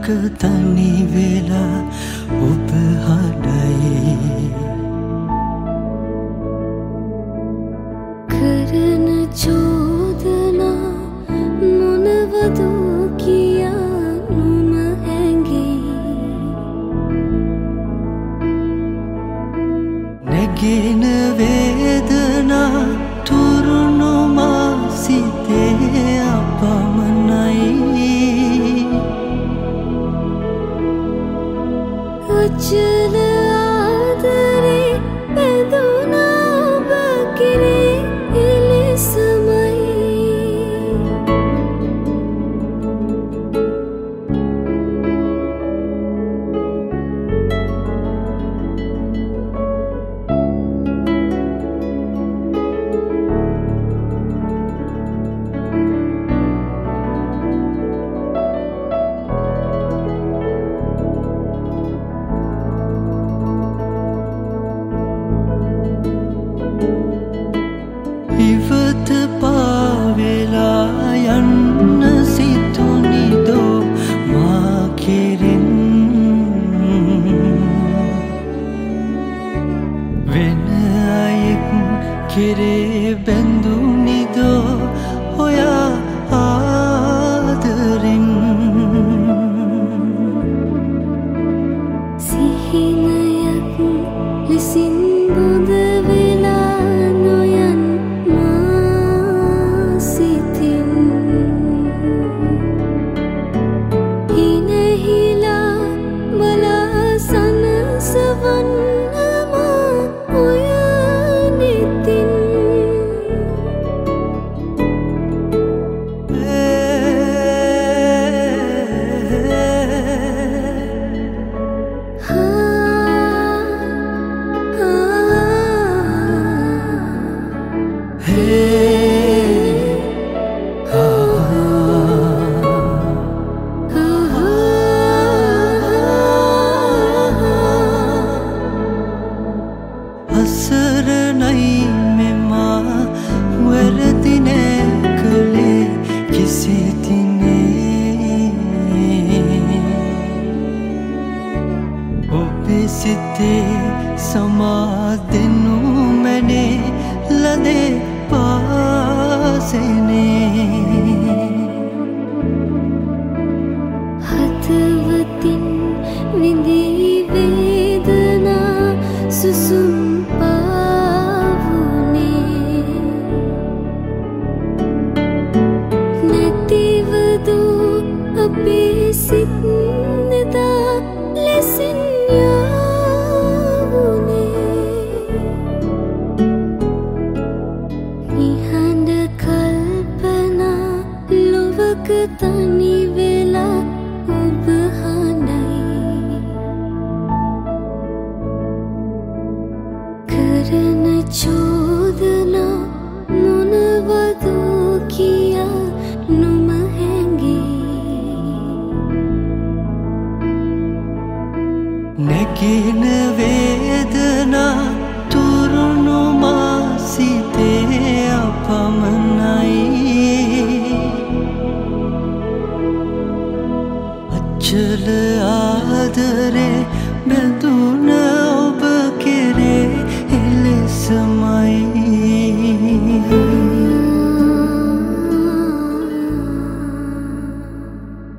තනි වෙලා ඔබ හඬයි කරන චෝදනා මොනවද කියා නුම හැඟේ නැගෙන වේදනා තුරුණු මා සිතේ අපමණයි අචල ආදරේ බැඳුනා ඔබ කෙරේ එලෙසමයි ඉවත පාවෙලා යන්න සිතුනිදෝ මා කෙරෙන් වෙන අයෙක් කෙරේ බැඳුනිදෝ ඔයා ආදරෙන් සිහිනයක් ලෙසින් බොඳ වෙලා නොයන් මා සිතින් හිනහිලා බලා සනසවන්න මා ඔය නෙතින් අසරණයි මෙමා වැරදි නෑ කළේ කිසි දිනේ ඔබේ සිතේ සමා දෙනු මැනේ ලදේ පාසෙනේ හදවතින් විඳී වේදනා සුසුම් පාවුනේ නැතිවදු අපේ සිත් නෙදා ලෙසින් යාවුනේ නිහඬ කල්පනා ලොවක තනි වෙලා ඔබ හඬයි කරන චෝදනා මොනවද කියා නුම හැඟේ නැගෙන වේදනා තුරුණු මා සිතේ අපමණයි අචල ආදරේ බැඳුණු